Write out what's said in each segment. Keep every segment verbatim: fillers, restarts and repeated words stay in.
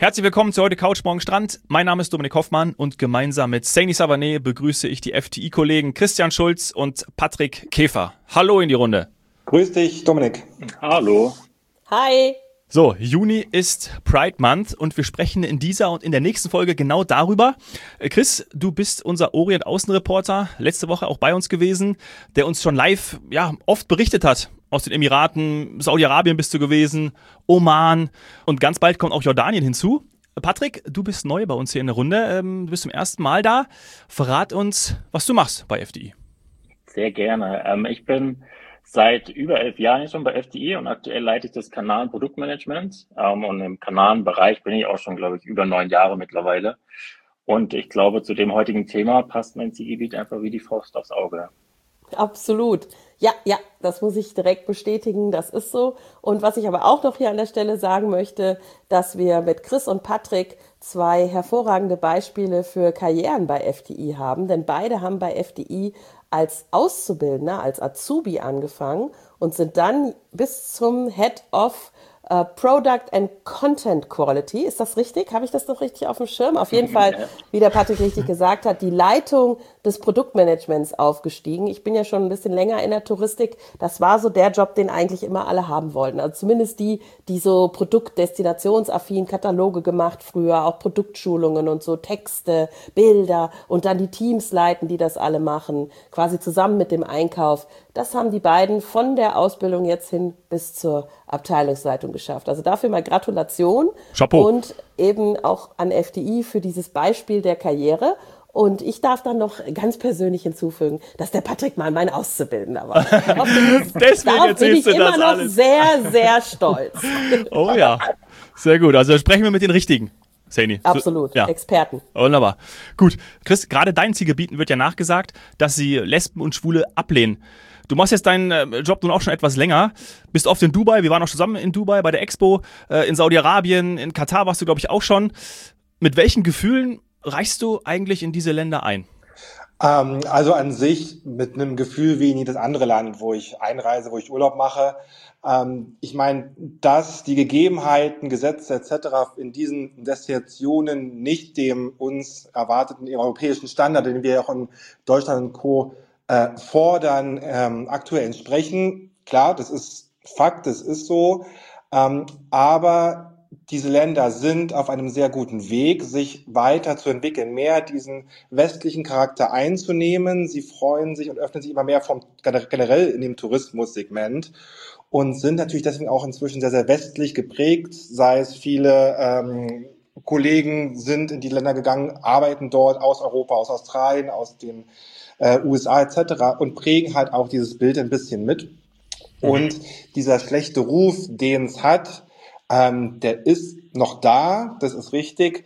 Herzlich willkommen zu heute Couch Morgen Strand. Mein Name ist Dominik Hoffmann und gemeinsam mit Saini Savané begrüße ich die F T I-Kollegen Christian Schulz und Patrick Käfer. Hallo in die Runde. Grüß dich, Dominik. Hallo. Hi. So, Juni ist Pride Month und wir sprechen in dieser und in der nächsten Folge genau darüber. Chris, du bist unser Orient-Außenreporter, letzte Woche auch bei uns gewesen, der uns schon live ja oft berichtet hat. Aus den Emiraten, Saudi-Arabien bist du gewesen, Oman und ganz bald kommt auch Jordanien hinzu. Patrick, du bist neu bei uns hier in der Runde, du bist zum ersten Mal da. Verrat uns, was du machst bei F T I. Sehr gerne. Ähm, ich bin seit über elf Jahren schon bei F T I und aktuell leite ich das Kanal- und Produktmanagement. Ähm, und im Kanalenbereich bin ich auch schon, glaube ich, über neun Jahre mittlerweile. Und ich glaube, zu dem heutigen Thema passt mein Zielgebiet einfach wie die Faust aufs Auge. Absolut. Ja, ja, das muss ich direkt bestätigen, das ist so. Und was ich aber auch noch hier an der Stelle sagen möchte, dass wir mit Chris und Patrick zwei hervorragende Beispiele für Karrieren bei F T I haben, denn beide haben bei F T I als Auszubildender, als Azubi angefangen und sind dann bis zum Head of Uh, Product and Content Quality. Ist das richtig? Habe ich das noch richtig auf dem Schirm? Auf jeden Fall, wie der Patrick richtig gesagt hat, die Leitung des Produktmanagements aufgestiegen. Ich bin ja schon ein bisschen länger in der Touristik. Das war so der Job, den eigentlich immer alle haben wollten. Also zumindest die, die so produktdestinationsaffin Kataloge gemacht früher, auch Produktschulungen und so Texte, Bilder und dann die Teams leiten, die das alle machen, quasi zusammen mit dem Einkauf. Das haben die beiden von der Ausbildung jetzt hin bis zur Abteilungsleitung geschafft. Also dafür mal Gratulation. Chapeau. Und eben auch an F T I für dieses Beispiel der Karriere. Und ich darf dann noch ganz persönlich hinzufügen, dass der Patrick mal mein Auszubildender war. Darauf bin ich, Deswegen darauf bin ich erzählst du immer das noch alles. sehr, sehr stolz. Oh ja, sehr gut. Also sprechen wir mit den Richtigen. Saini. Absolut, ja. Experten. Wunderbar. Gut, Chris, gerade deinen Zielgebieten wird ja nachgesagt, dass sie Lesben und Schwule ablehnen. Du machst jetzt deinen äh, Job nun auch schon etwas länger, bist oft in Dubai, wir waren auch zusammen in Dubai bei der Expo, äh, in Saudi-Arabien, in Katar warst du, glaube ich, auch schon. Mit welchen Gefühlen reist du eigentlich in diese Länder ein? Ähm, also an sich mit einem Gefühl wie in jedes andere Land, wo ich einreise, wo ich Urlaub mache. Ähm, ich meine, dass die Gegebenheiten, Gesetze et cetera in diesen Destinationen nicht dem uns erwarteten europäischen Standard, den wir auch in Deutschland und Co. Äh, fordern, ähm, aktuell entsprechen. Klar, das ist Fakt, das ist so. Ähm, aber diese Länder sind auf einem sehr guten Weg, sich weiterzuentwickeln, mehr diesen westlichen Charakter einzunehmen. Sie freuen sich und öffnen sich immer mehr vom, generell in dem Tourismussegment und sind natürlich deswegen auch inzwischen sehr, sehr westlich geprägt, sei es viele ähm, Kollegen sind in die Länder gegangen, arbeiten dort aus Europa, aus Australien, aus den äh, U S A et cetera und prägen halt auch dieses Bild ein bisschen mit. Mhm. Und dieser schlechte Ruf, den es hat, ähm, der ist noch da, das ist richtig,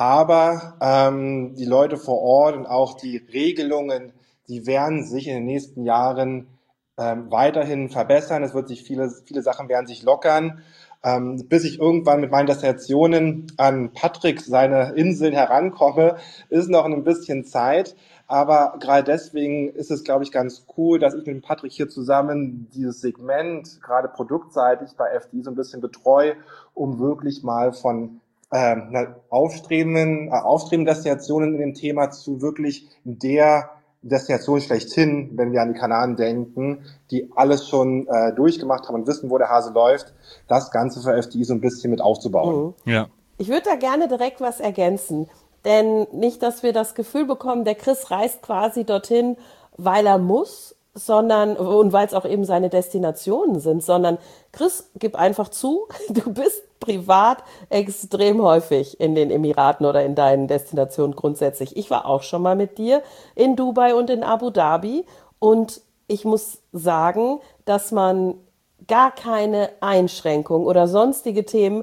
aber ähm, die Leute vor Ort und auch die Regelungen, die werden sich in den nächsten Jahren ähm, weiterhin verbessern. Es wird sich viele, viele Sachen werden sich lockern. Ähm, bis ich irgendwann mit meinen Destinationen an Patrick seine Inseln herankomme, ist noch ein bisschen Zeit. Aber gerade deswegen ist es, glaube ich, ganz cool, dass ich mit Patrick hier zusammen dieses Segment, gerade produktseitig bei F T I so ein bisschen betreue, um wirklich mal von ähm, aufstrebenden, äh, aufstrebenden Destinationen in dem Thema zu wirklich der Destination schlechthin, wenn wir an die Kanaren denken, die alles schon äh, durchgemacht haben und wissen, wo der Hase läuft, das Ganze für F T I so ein bisschen mit aufzubauen. Mhm. Ja. Ich würde da gerne direkt was ergänzen, denn nicht, dass wir das Gefühl bekommen, der Chris reist quasi dorthin, weil er muss, sondern und weil es auch eben seine Destinationen sind, sondern Chris, gib einfach zu, du bist privat extrem häufig in den Emiraten oder in deinen Destinationen grundsätzlich. Ich war auch schon mal mit dir in Dubai und in Abu Dhabi und ich muss sagen, dass man gar keine Einschränkung oder sonstige Themen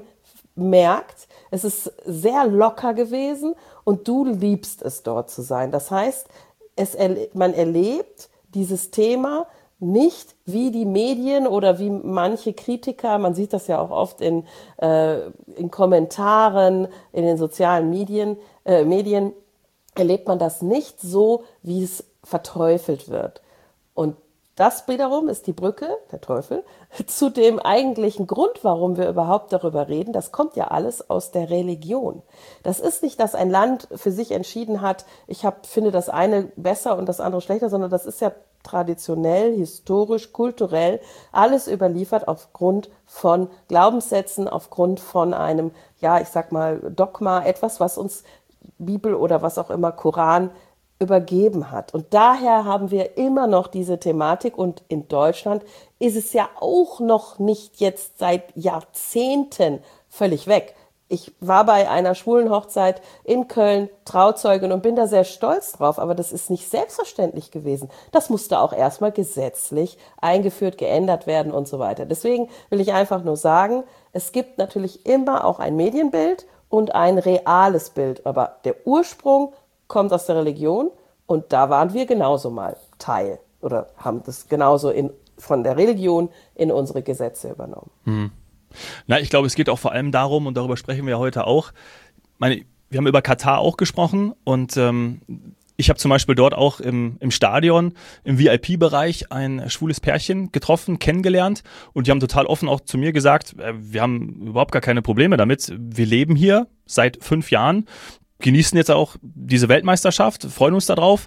merkt. Es ist sehr locker gewesen und du liebst es, dort zu sein. Das heißt, es, man erlebt dieses Thema nicht wie die Medien oder wie manche Kritiker, man sieht das ja auch oft in, äh, in Kommentaren, in den sozialen Medien, äh, Medien, erlebt man das nicht so, wie es verteufelt wird. Und das wiederum ist die Brücke, der Teufel, zu dem eigentlichen Grund, warum wir überhaupt darüber reden. Das kommt ja alles aus der Religion. Das ist nicht, dass ein Land für sich entschieden hat, ich hab, finde das eine besser und das andere schlechter, sondern das ist ja traditionell, historisch, kulturell alles überliefert aufgrund von Glaubenssätzen, aufgrund von einem, ja, ich sag mal, Dogma, etwas, was uns Bibel oder was auch immer, Koran übergeben hat. Und daher haben wir immer noch diese Thematik und in Deutschland ist es ja auch noch nicht jetzt seit Jahrzehnten völlig weg. Ich war bei einer schwulen Hochzeit in Köln Trauzeugin und bin da sehr stolz drauf, aber das ist nicht selbstverständlich gewesen. Das musste auch erstmal gesetzlich eingeführt, geändert werden und so weiter. Deswegen will ich einfach nur sagen, es gibt natürlich immer auch ein Medienbild und ein reales Bild, aber der Ursprung kommt aus der Religion und da waren wir genauso mal Teil oder haben das genauso in, von der Religion in unsere Gesetze übernommen. Hm. Na, ich glaube, es geht auch vor allem darum, und darüber sprechen wir heute auch, meine, wir haben über Katar auch gesprochen und ähm, ich habe zum Beispiel dort auch im, im Stadion, im V I P-Bereich ein schwules Pärchen getroffen, kennengelernt und die haben total offen auch zu mir gesagt, äh, wir haben überhaupt gar keine Probleme damit, wir leben hier seit fünf Jahren, genießen jetzt auch diese Weltmeisterschaft, freuen uns darauf.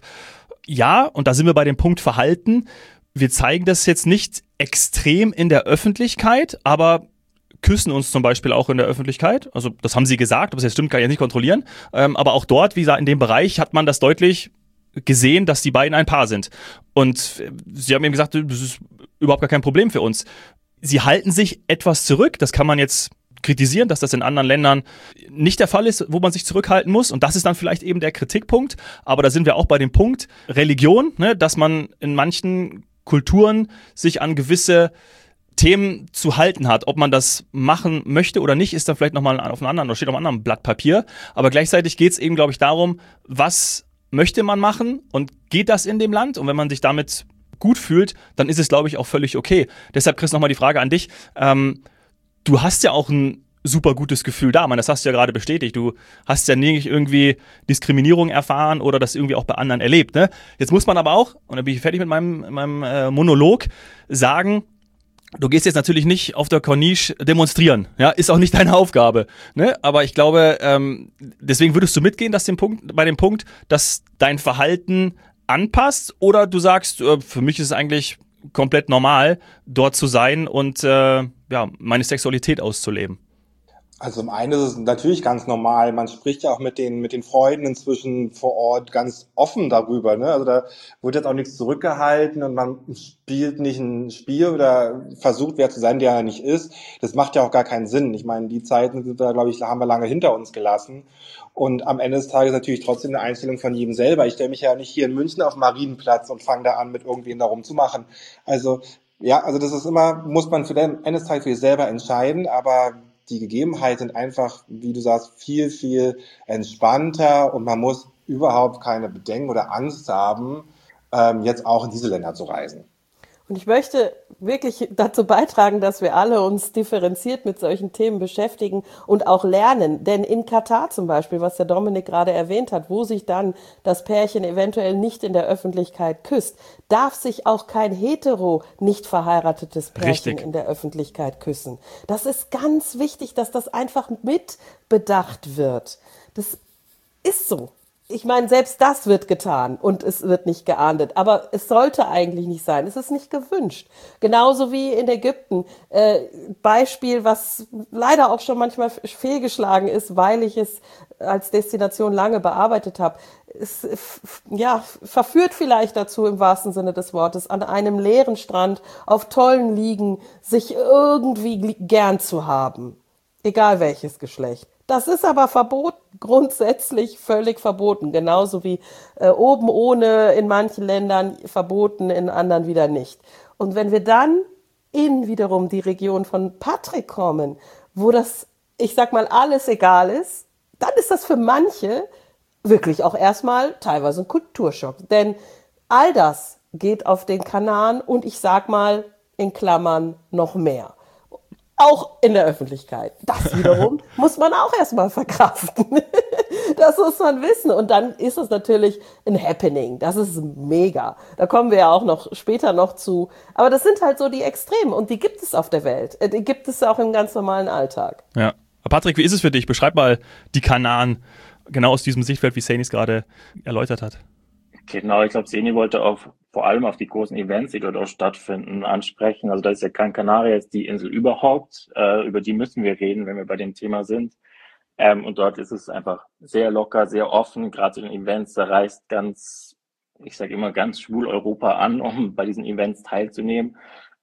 Ja, und da sind wir bei dem Punkt Verhalten. Wir zeigen das jetzt nicht extrem in der Öffentlichkeit, aber küssen uns zum Beispiel auch in der Öffentlichkeit. Also das haben sie gesagt, ob es jetzt stimmt, kann ich jetzt nicht kontrollieren. Ähm, aber auch dort, wie gesagt, in dem Bereich hat man das deutlich gesehen, dass die beiden ein Paar sind. Und sie haben eben gesagt, das ist überhaupt gar kein Problem für uns. Sie halten sich etwas zurück, das kann man jetzt kritisieren, dass das in anderen Ländern nicht der Fall ist, wo man sich zurückhalten muss. Und das ist dann vielleicht eben der Kritikpunkt. Aber da sind wir auch bei dem Punkt Religion, ne, dass man in manchen Kulturen sich an gewisse Themen zu halten hat. Ob man das machen möchte oder nicht, ist dann vielleicht nochmal auf einem anderen, oder steht auf einem anderen Blatt Papier. Aber gleichzeitig geht es eben, glaube ich, darum, was möchte man machen und geht das in dem Land? Und wenn man sich damit gut fühlt, dann ist es, glaube ich, auch völlig okay. Deshalb, Chris, nochmal die Frage an dich. Ähm, Du hast ja auch ein super gutes Gefühl da, man, das hast du ja gerade bestätigt. Du hast ja nicht irgendwie Diskriminierung erfahren oder das irgendwie auch bei anderen erlebt. Ne? Jetzt muss man aber auch, und dann bin ich fertig mit meinem, meinem äh, Monolog, sagen, du gehst jetzt natürlich nicht auf der Corniche demonstrieren. Ja, ist auch nicht deine Aufgabe. Ne? Aber ich glaube, ähm, deswegen würdest du mitgehen, dass den Punkt, bei dem Punkt, dass dein Verhalten anpasst, oder du sagst, äh, für mich ist es eigentlich komplett normal, dort zu sein und äh, ja, meine Sexualität auszuleben. Also zum einen ist es natürlich ganz normal. Man spricht ja auch mit den mit den Freunden inzwischen vor Ort ganz offen darüber. Ne? Also da wird jetzt auch nichts zurückgehalten und man spielt nicht ein Spiel oder versucht, wer zu sein, der er nicht ist. Das macht ja auch gar keinen Sinn. Ich meine, die Zeiten sind da, glaube ich, haben wir lange hinter uns gelassen. Und am Ende des Tages natürlich trotzdem eine Einstellung von jedem selber. Ich stelle mich ja nicht hier in München auf den Marienplatz und fange da an, mit irgendwen da rumzumachen. Also ja, also das ist immer, muss man für den Ende des Tages für sich selber entscheiden, aber die Gegebenheiten sind einfach, wie du sagst, viel, viel entspannter und man muss überhaupt keine Bedenken oder Angst haben, ähm, jetzt auch in diese Länder zu reisen. Und ich möchte wirklich dazu beitragen, dass wir alle uns differenziert mit solchen Themen beschäftigen und auch lernen. Denn in Katar zum Beispiel, was der Dominik gerade erwähnt hat, wo sich dann das Pärchen eventuell nicht in der Öffentlichkeit küsst, darf sich auch kein hetero, nicht verheiratetes Pärchen Richtig. in der Öffentlichkeit küssen. Das ist ganz wichtig, dass das einfach mitbedacht wird. Das ist so. Ich meine, selbst das wird getan und es wird nicht geahndet. Aber es sollte eigentlich nicht sein. Es ist nicht gewünscht. Genauso wie in Ägypten. Äh, Beispiel, was leider auch schon manchmal fehlgeschlagen ist, weil ich es als Destination lange bearbeitet habe. Es ja, verführt vielleicht dazu, im wahrsten Sinne des Wortes, an einem leeren Strand, auf tollen Liegen, sich irgendwie gern zu haben. Egal welches Geschlecht. Das ist aber verboten, grundsätzlich völlig verboten, genauso wie äh, oben ohne in manchen Ländern verboten, in anderen wieder nicht. Und wenn wir dann in wiederum die Region von Patrick kommen, wo das, ich sag mal, alles egal ist, dann ist das für manche wirklich auch erstmal teilweise ein Kulturschock. Denn all das geht auf den Kanaren und ich sag mal in Klammern noch mehr. Auch in der Öffentlichkeit. Das wiederum muss man auch erstmal verkraften. Das muss man wissen. Und dann ist es natürlich ein Happening. Das ist mega. Da kommen wir ja auch noch später noch zu. Aber das sind halt so die Extremen und die gibt es auf der Welt. Die gibt es auch im ganz normalen Alltag. Ja. Patrick, wie ist es für dich? Beschreib mal die Kanaren genau aus diesem Sichtfeld, wie Seni es gerade erläutert hat. Genau, ich glaube, Seni wollte auf, vor allem auf die großen Events, die dort auch stattfinden, ansprechen. Also da ist ja Gran Canaria jetzt die Insel überhaupt. Äh, über die müssen wir reden, wenn wir bei dem Thema sind. Ähm, und dort ist es einfach sehr locker, sehr offen. Gerade zu den Events, da reist ganz, ich sage immer, ganz schwul Europa an, um bei diesen Events teilzunehmen.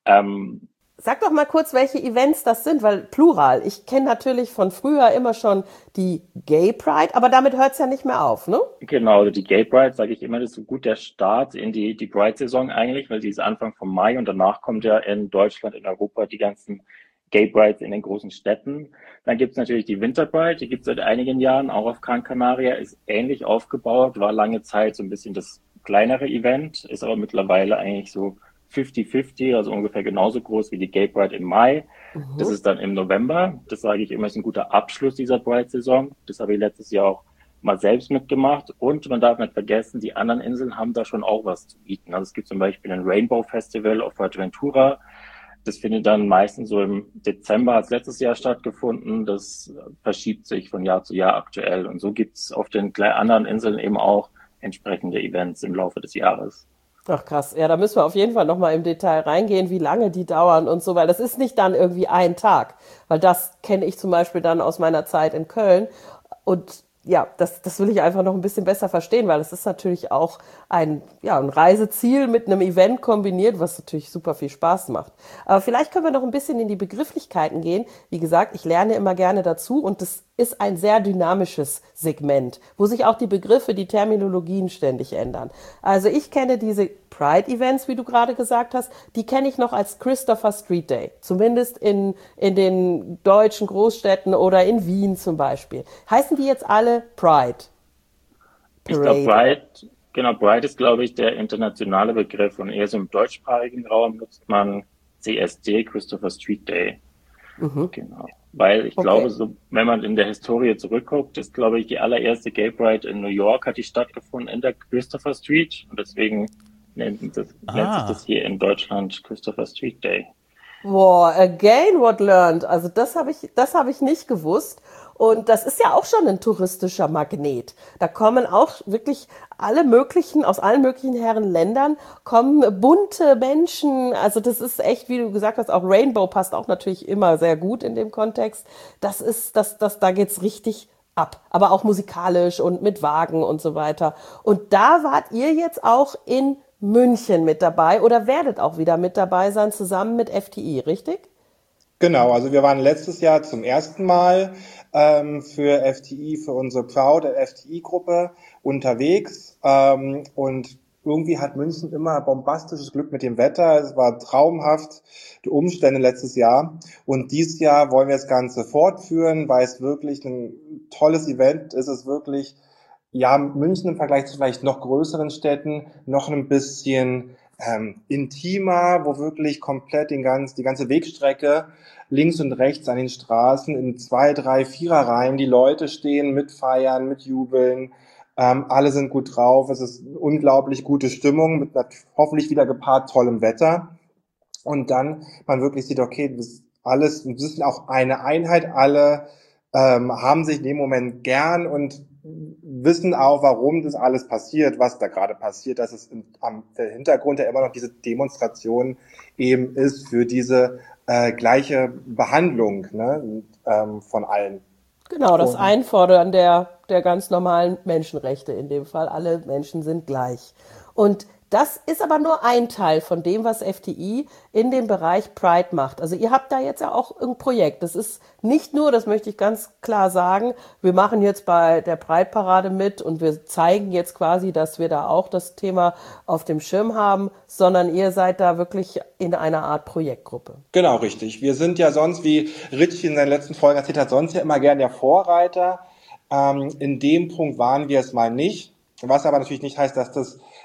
Ähm, Sag doch mal kurz, welche Events das sind, weil Plural. Ich kenne natürlich von früher immer schon die Gay Pride, aber damit hört es ja nicht mehr auf, ne? Genau, also die Gay Pride, sage ich immer, das ist so gut der Start in die, die Pride-Saison eigentlich, weil die ist Anfang vom Mai und danach kommt ja in Deutschland, in Europa die ganzen Gay Prides in den großen Städten. Dann gibt's natürlich die Winter Pride, die gibt's seit einigen Jahren, auch auf Gran Canaria, ist ähnlich aufgebaut, war lange Zeit so ein bisschen das kleinere Event, ist aber mittlerweile eigentlich so fünfzig fünfzig, also ungefähr genauso groß wie die Gay Pride im Mai. Mhm. Das ist dann im November. Das sage ich immer, ist ein guter Abschluss dieser Pride-Saison. Das habe ich letztes Jahr auch mal selbst mitgemacht. Und man darf nicht vergessen, die anderen Inseln haben da schon auch was zu bieten. Also es gibt zum Beispiel ein Rainbow Festival auf Fuerteventura. Das findet dann meistens so im Dezember, hat es letztes Jahr stattgefunden. Das verschiebt sich von Jahr zu Jahr aktuell. Und so gibt es auf den anderen Inseln eben auch entsprechende Events im Laufe des Jahres. Ach krass, ja, da müssen wir auf jeden Fall nochmal im Detail reingehen, wie lange die dauern und so, weil das ist nicht dann irgendwie ein Tag, weil das kenne ich zum Beispiel dann aus meiner Zeit in Köln und ja, das, das will ich einfach noch ein bisschen besser verstehen, weil es ist natürlich auch ein, ja, ein Reiseziel mit einem Event kombiniert, was natürlich super viel Spaß macht. Aber vielleicht können wir noch ein bisschen in die Begrifflichkeiten gehen. Wie gesagt, ich lerne immer gerne dazu und das ist ein sehr dynamisches Segment, wo sich auch die Begriffe, die Terminologien ständig ändern. Also ich kenne diese Pride-Events, wie du gerade gesagt hast, die kenne ich noch als Christopher Street Day, zumindest in, in den deutschen Großstädten oder in Wien zum Beispiel. Heißen die jetzt alle Pride? Parade. Ich glaube, Pride, genau, Pride ist, glaube ich, der internationale Begriff und eher so im deutschsprachigen Raum nutzt man C S D, Christopher Street Day. Mhm. Genau. Weil ich okay. glaube, so, wenn man in der Historie zurückguckt, ist, glaube ich, die allererste Gay Pride in New York hat die stattgefunden in der Christopher Street und deswegen nennt, das, ah. nennt sich das hier in Deutschland Christopher Street Day. Boah, again what learned. Also das habe ich, das habe ich nicht gewusst. Und das ist ja auch schon ein touristischer Magnet. Da kommen auch wirklich alle möglichen, aus allen möglichen Herrenländern kommen bunte Menschen. Also das ist echt, wie du gesagt hast, auch Rainbow passt auch natürlich immer sehr gut in dem Kontext. Das ist, das, das, da geht's richtig ab. Aber auch musikalisch und mit Wagen und so weiter. Und da wart ihr jetzt auch in München mit dabei oder werdet auch wieder mit dabei sein, zusammen mit F T I, richtig? Genau, also wir waren letztes Jahr zum ersten Mal ähm, für F T I, für unsere Proud F T I-Gruppe unterwegs ähm, und irgendwie hat München immer bombastisches Glück mit dem Wetter. Es war traumhaft, die Umstände letztes Jahr. Und dieses Jahr wollen wir das Ganze fortführen, weil es wirklich ein tolles Event ist. Es ist wirklich, ja, München im Vergleich zu vielleicht noch größeren Städten noch ein bisschen ähm, intimer, wo wirklich komplett den ganz, die ganze Wegstrecke links und rechts an den Straßen in zwei, drei, Viererreihen die Leute stehen, mitfeiern, mitjubeln. Ähm, alle sind gut drauf. Es ist eine unglaublich gute Stimmung mit hoffentlich wieder gepaart tollem Wetter. Und dann man wirklich sieht, okay, das ist alles, wir sind auch eine Einheit, alle ähm, haben sich in dem Moment gern und wissen auch, warum das alles passiert, was da gerade passiert, dass es im, am der Hintergrund ja immer noch diese Demonstration eben ist für diese äh, gleiche Behandlung, ne, ähm, von allen. Genau, das Einfordern der, der ganz normalen Menschenrechte in dem Fall. Alle Menschen sind gleich. Und das ist aber nur ein Teil von dem, was F T I in dem Bereich Pride macht. Also ihr habt da jetzt ja auch ein Projekt. Das ist nicht nur, das möchte ich ganz klar sagen, wir machen jetzt bei der Pride-Parade mit und wir zeigen jetzt quasi, dass wir da auch das Thema auf dem Schirm haben, sondern ihr seid da wirklich in einer Art Projektgruppe. Genau, richtig. Wir sind ja sonst, wie Rich in seinen letzten Folgen erzählt hat, sonst ja immer gern der Vorreiter. Ähm, in dem Punkt waren wir es mal nicht. Was aber natürlich nicht heißt, dass das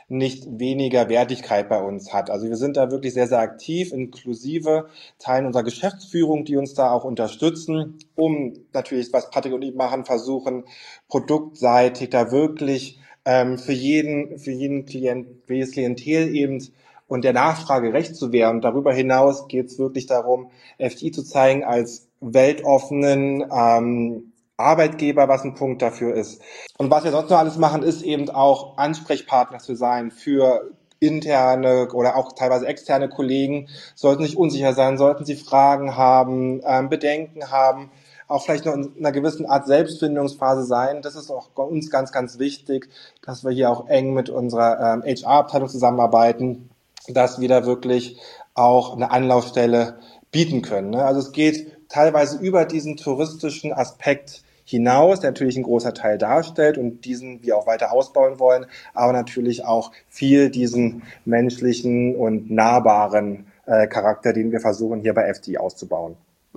nicht weniger Wertigkeit bei uns hat. Also wir sind da wirklich sehr, sehr aktiv, inklusive Teilen unserer Geschäftsführung, die uns da auch unterstützen, um natürlich, was Patrick und ich machen, versuchen, produktseitig da wirklich ähm, für jeden, für jeden Klient, für jedes Klientel eben und der Nachfrage gerecht zu werden. Und darüber hinaus geht es wirklich darum, F T I zu zeigen als weltoffenen ähm, Arbeitgeber, was ein Punkt dafür ist. Und was wir sonst noch alles machen, ist eben auch Ansprechpartner zu sein für interne oder auch teilweise externe Kollegen. Sollten sich unsicher sein, sollten sie Fragen haben, ähm, Bedenken haben, auch vielleicht noch in einer gewissen Art Selbstfindungsphase sein. Das ist auch bei uns ganz, ganz wichtig, dass wir hier auch eng mit unserer ähm, H R-Abteilung zusammenarbeiten, dass wir da wirklich auch eine Anlaufstelle bieten können. Ne? Also es geht teilweise über diesen touristischen Aspekt hinaus, der natürlich ein großer Teil darstellt und diesen wir auch weiter ausbauen wollen, aber natürlich auch viel diesen menschlichen und nahbaren äh, Charakter, den wir versuchen hier bei F T I auszubauen.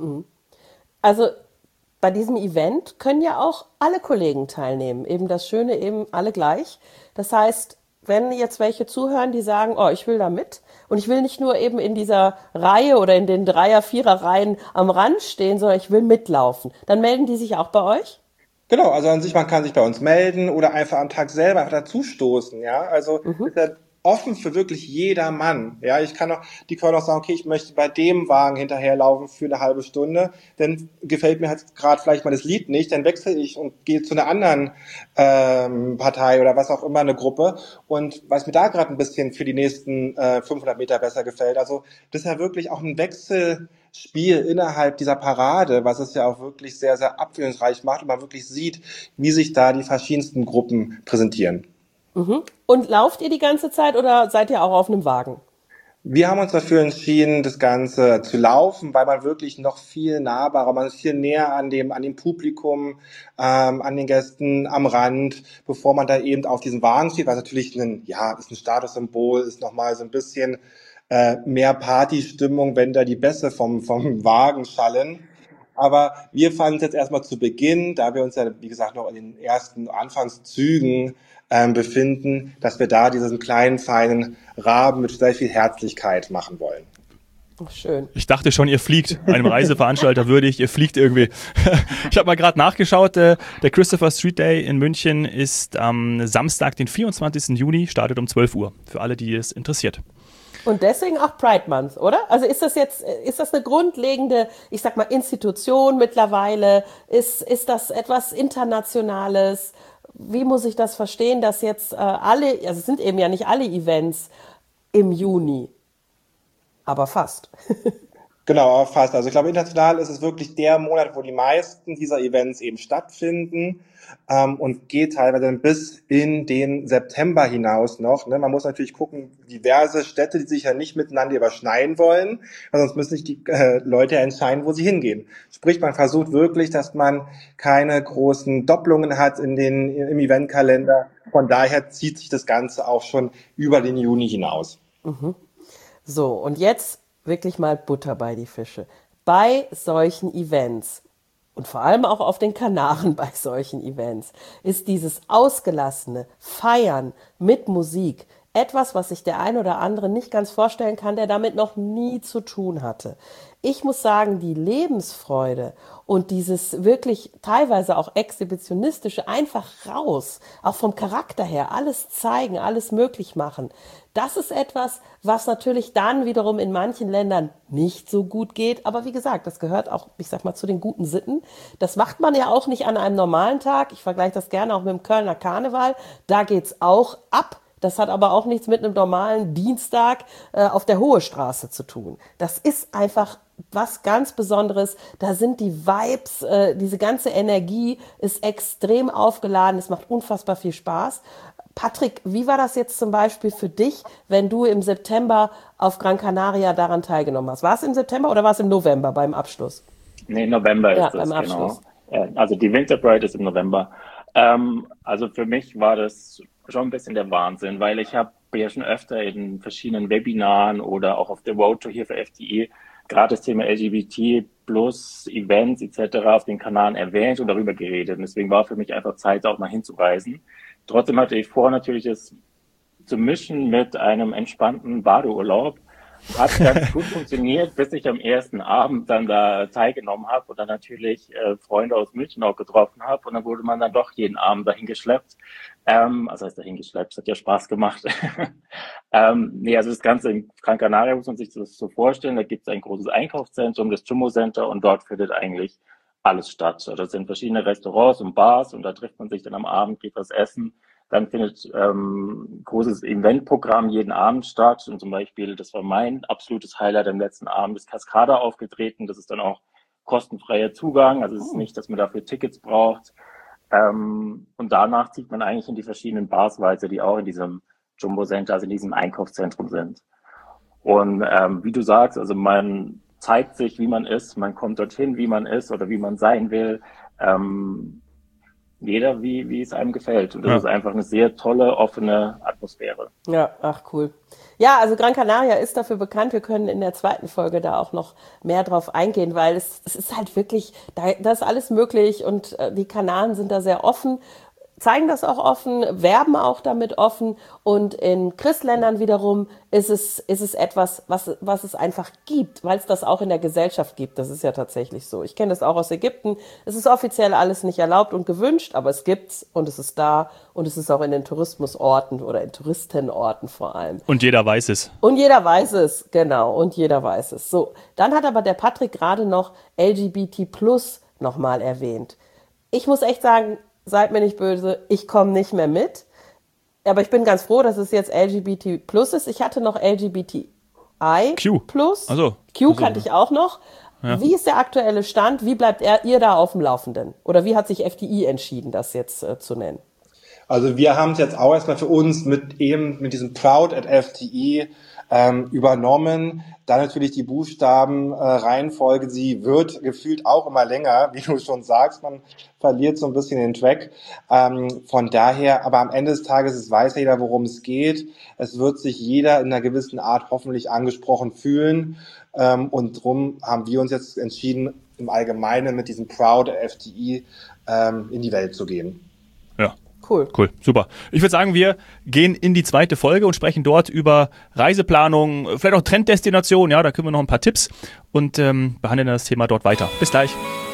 Also bei diesem Event können ja auch alle Kollegen teilnehmen. Eben das Schöne, eben alle gleich. Das heißt, wenn jetzt welche zuhören, die sagen, oh, ich will da mit und ich will nicht nur eben in dieser Reihe oder in den Dreier-, Vierer-Reihen am Rand stehen, sondern ich will mitlaufen, dann melden die sich auch bei euch? Genau, also an sich, man kann sich bei uns melden oder einfach am Tag selber einfach dazustoßen, ja. Also Mhm. ist ja offen für wirklich jedermann. Ja, ich kann auch, die können auch sagen, okay, ich möchte bei dem Wagen hinterherlaufen für eine halbe Stunde, dann gefällt mir halt gerade vielleicht mal das Lied nicht, dann wechsle ich und gehe zu einer anderen ähm, Partei oder was auch immer, eine Gruppe und was mir da gerade ein bisschen für die nächsten äh, fünfhundert Meter besser gefällt. Also das ist ja wirklich auch ein Wechselspiel innerhalb dieser Parade, was es ja auch wirklich sehr, sehr abwechslungsreich macht und man wirklich sieht, wie sich da die verschiedensten Gruppen präsentieren. Mhm. Und lauft ihr die ganze Zeit oder seid ihr auch auf einem Wagen? Wir haben uns dafür entschieden, das Ganze zu laufen, weil man wirklich noch viel nahbarer, man ist viel näher an dem, an dem Publikum, ähm, an den Gästen am Rand, bevor man da eben auf diesem Wagen steht, was natürlich ein, ja, ist ein Statussymbol, ist nochmal so ein bisschen äh, mehr Partystimmung, wenn da die Bässe vom, vom Wagen schallen. Aber wir fanden es jetzt erstmal zu Beginn, da wir uns ja, wie gesagt, noch in den ersten Anfangszügen ähm, befinden, dass wir da diesen kleinen, feinen Raben mit sehr viel Herzlichkeit machen wollen. Oh, schön. Ich dachte schon, ihr fliegt. Einem Reiseveranstalter würdig, ihr fliegt irgendwie. Ich habe mal gerade nachgeschaut, äh, der Christopher Street Day in München ist am Samstag, den vierundzwanzigsten Juni, startet um zwölf Uhr. Für alle, die es interessiert. Und deswegen auch Pride Month, oder? Also ist das jetzt, ist das eine grundlegende, ich sag mal, Institution mittlerweile? Ist, ist das etwas Internationales? Wie muss ich das verstehen, dass jetzt äh, alle, also es sind eben ja nicht alle Events im Juni, aber fast. Genau, fast. Also ich glaube, international ist es wirklich der Monat, wo die meisten dieser Events eben stattfinden ähm, und geht teilweise dann bis in den September hinaus noch. Ne? Man muss natürlich gucken, diverse Städte, die sich ja nicht miteinander überschneiden wollen, weil sonst müssen sich die äh, Leute entscheiden, wo sie hingehen. Sprich, man versucht wirklich, dass man keine großen Doppelungen hat in den, im Eventkalender. Von daher zieht sich das Ganze auch schon über den Juni hinaus. So, und jetzt wirklich mal Butter bei die Fische. Bei solchen Events und vor allem auch auf den Kanaren bei solchen Events ist dieses ausgelassene Feiern mit Musik etwas, was sich der ein oder andere nicht ganz vorstellen kann, der damit noch nie zu tun hatte. Ich muss sagen, die Lebensfreude und dieses wirklich teilweise auch exhibitionistische, einfach raus, auch vom Charakter her, alles zeigen, alles möglich machen, das ist etwas, was natürlich dann wiederum in manchen Ländern nicht so gut geht. Aber wie gesagt, das gehört auch, ich sag mal, zu den guten Sitten. Das macht man ja auch nicht an einem normalen Tag. Ich vergleiche das gerne auch mit dem Kölner Karneval. Da geht's auch ab. Das hat aber auch nichts mit einem normalen Dienstag äh, auf der Hohe Straße zu tun. Das ist einfach was ganz Besonderes. Da sind die Vibes, äh, diese ganze Energie ist extrem aufgeladen. Es macht unfassbar viel Spaß. Patrick, wie war das jetzt zum Beispiel für dich, wenn du im September auf Gran Canaria daran teilgenommen hast? War es im September oder war es im November beim Abschluss? Nee, November Ja, ist das, beim Abschluss. genau. Also die Winter Pride ist im November. Ähm, also für mich war das schon ein bisschen der Wahnsinn, weil ich habe ja schon öfter in verschiedenen Webinaren oder auch auf der Roadshow hier für F T I gerade das Thema L G B T plus Events et cetera auf den Kanaren erwähnt und darüber geredet. Und deswegen war für mich einfach Zeit, auch mal hinzureisen. Trotzdem hatte ich vor, natürlich es zu mischen mit einem entspannten Badeurlaub. Hat ganz gut funktioniert, bis ich am ersten Abend dann da teilgenommen habe und dann natürlich äh, Freunde aus München auch getroffen habe. Und dann wurde man dann doch jeden Abend dahin geschleppt. Ähm, also heißt dahin geschleppt, es hat ja Spaß gemacht. ähm, nee, also das Ganze in Gran Canaria muss man sich das so vorstellen. Da gibt es ein großes Einkaufszentrum, das Jumbo Center, und dort findet eigentlich alles statt. Das sind verschiedene Restaurants und Bars und da trifft man sich dann am Abend, geht was essen. Dann findet ähm, ein großes Eventprogramm jeden Abend statt. Und zum Beispiel, das war mein absolutes Highlight am letzten Abend, ist Cascada aufgetreten. Das ist dann auch kostenfreier Zugang. Also es ist nicht, dass man dafür Tickets braucht. Ähm, und danach zieht man eigentlich in die verschiedenen Bars weiter, die auch in diesem Jumbo Center, also in diesem Einkaufszentrum sind. Und ähm, wie du sagst, also man zeigt sich, wie man ist. Man kommt dorthin, wie man ist oder wie man sein will. Ähm, Jeder, wie, wie es einem gefällt. Und das Ja. ist einfach eine sehr tolle, offene Atmosphäre. Ja, ach cool. Ja, also Gran Canaria ist dafür bekannt. Wir können in der zweiten Folge da auch noch mehr drauf eingehen, weil es, es ist halt wirklich, da, da ist alles möglich und äh, die Kanaren sind da sehr offen, zeigen das auch offen, werben auch damit offen, und in Christländern wiederum ist es, ist es etwas, was, was es einfach gibt, weil es das auch in der Gesellschaft gibt. Das ist ja tatsächlich so. Ich kenne das auch aus Ägypten. Es ist offiziell alles nicht erlaubt und gewünscht, aber es gibt's und es ist da, und es ist auch in den Tourismusorten oder in Touristenorten vor allem. Und jeder weiß es. Und jeder weiß es, genau, und jeder weiß es. So, dann hat aber der Patrick gerade noch L G B T plus nochmal erwähnt. Ich muss echt sagen, seid mir nicht böse, ich komme nicht mehr mit. Aber ich bin ganz froh, dass es jetzt L G B T plus ist. Ich hatte noch L G B T I Q. plus. Also, Q also, kannte ich auch noch. Ja. Wie ist der aktuelle Stand? Wie bleibt er, ihr da auf dem Laufenden? Oder wie hat sich F D I entschieden, das jetzt äh, zu nennen? Also wir haben es jetzt auch erstmal für uns mit eben mit diesem Proud at F T I ähm, übernommen. Dann natürlich die Buchstabenreihenfolge, äh, sie wird gefühlt auch immer länger, wie du schon sagst, man verliert so ein bisschen den Track. Ähm, von daher, aber am Ende des Tages, es weiß jeder, worum es geht. Es wird sich jeder in einer gewissen Art hoffentlich angesprochen fühlen. Ähm, und drum haben wir uns jetzt entschieden, im Allgemeinen mit diesem Proud at F T I ähm, in die Welt zu gehen. Ja. Cool. Cool, super. Ich würde sagen, wir gehen in die zweite Folge und sprechen dort über Reiseplanung, vielleicht auch Trenddestinationen, ja, da können wir noch ein paar Tipps und ähm, behandeln das Thema dort weiter. Bis gleich.